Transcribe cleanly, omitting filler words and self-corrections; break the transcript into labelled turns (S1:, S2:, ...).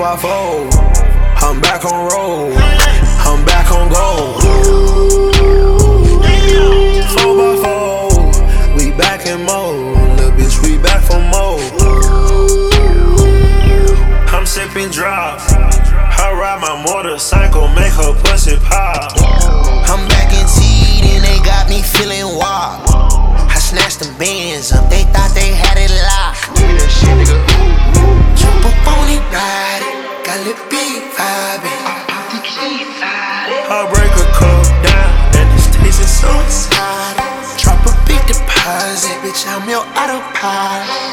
S1: 4x4, I'm back on roll, I'm back on gold. 4x4, we back in mode, little bitch, we back for more. I'm sipping drop, I ride my motorcycle, make her pussy pop.
S2: I'm back in seed and they got me feeling wild. I snatched them bands up, they thought they had it locked. Jump up on it, ride it, got a little big vibing.
S1: I break a cup down and it's tasting so
S2: Drop a big deposit, bitch, I'm your autopilot.